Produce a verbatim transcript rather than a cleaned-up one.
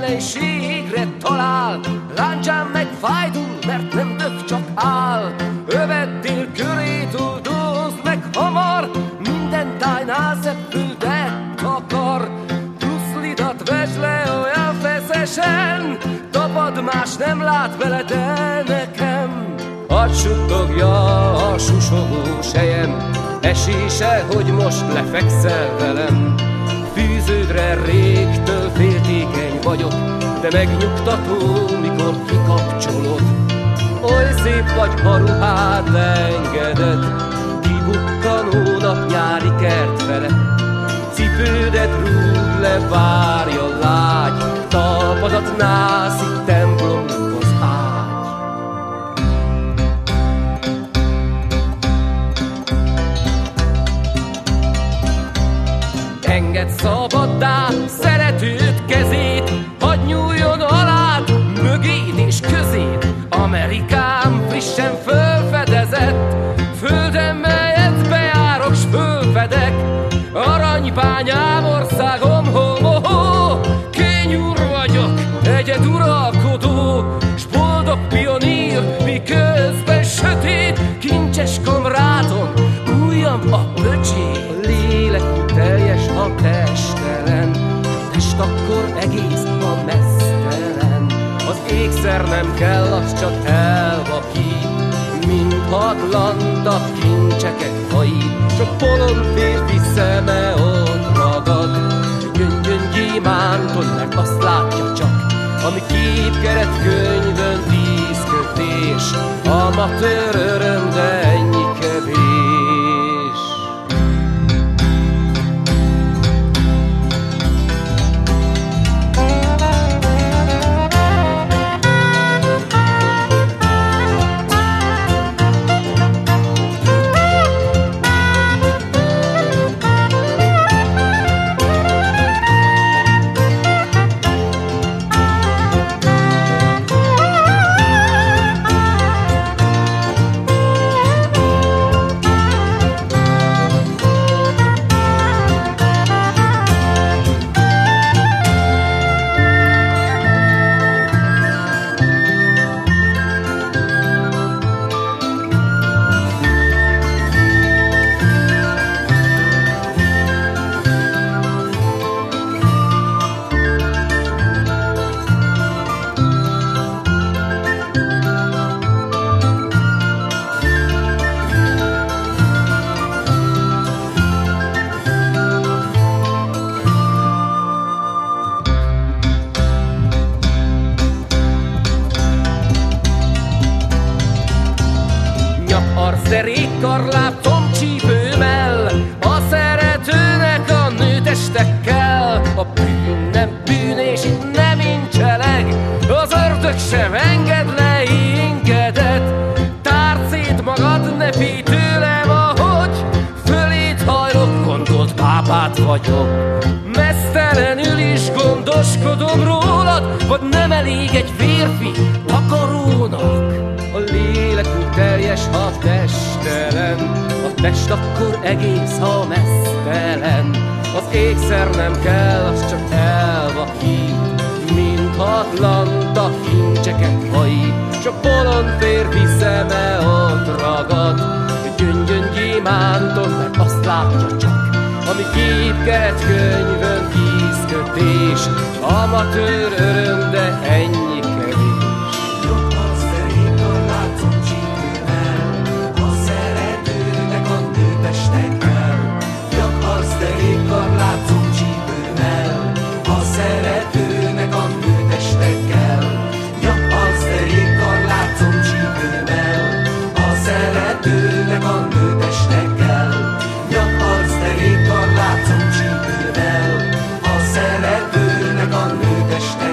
mélységre talál, láncsán meg fájdul, mert nem döf, csak áll. Övettél körét oldozd meg hamar, minden tájnál szebb földet akar. Bruszlidat vesd le olyan feszesen, tapad, más nem lát vele, de nekem. Hadd suttogja a susogó sejem, esése, hogy most lefekszel velem. Fűződre régtől féltékeny vagyok, de megnyugtató, mikor kikapcsolod. Oly szép vagy, ha ruhád leengeded, kibukkanó nap nyári kert felett. Cipődet rúd le, várja lágy, talpadat nászik templomunk az ágy. Engedd szabaddá szeretőd kezét, hadd nyúljon alád, mögéd és közéd. Amerikám frissen fölfedezett, földön melyet bejárok s fölfedek. Aranypányám országom, ho-ho-ho, kényúr vagyok, egyed uralkodó, s boldog pionír, miközben sötét, kincses kamráton, újam a pöcsé. A lélek teljes, a testelen, a test akkor egész, a mesztelen. Az ékszer nem kell, az csak elvakít, mint Atlanta kincseket hajít. Csak bolond férfi szeme ott ragad, gyöngyön gyémánton, mert azt látja csak, ami képkeret könyvön tíz kötés. Amatőr öröm, de ennyi kevés. Arcderékkarláb tomcsípőmmel, a szeretőnek a nőtestekkel. A bűn nem bűn és itt nem incseleg, az ördög sem enged le ingedet. Tárd szét magad, ne félj tőlem, ahogy fölét hajlok, gondolt pápát vagyok. Mesztelenül is gondoskodom rólad, vagy nem elég egy férfi takarónak. A lélek úgy teljes, ha testelen, a test akkor egész, ha mesztelen. Az ékszer nem kell, az csak elvakít, mint Atlanta kincseket hajít. Csak bolond férfi szeme ott ragad, gyöngyön gyémánton, mert azt látja csak, ami képkeret könyvön tíz kötés. Amatőr öröm, de ennyi kevés. Szeretőnek a nőtestekkel.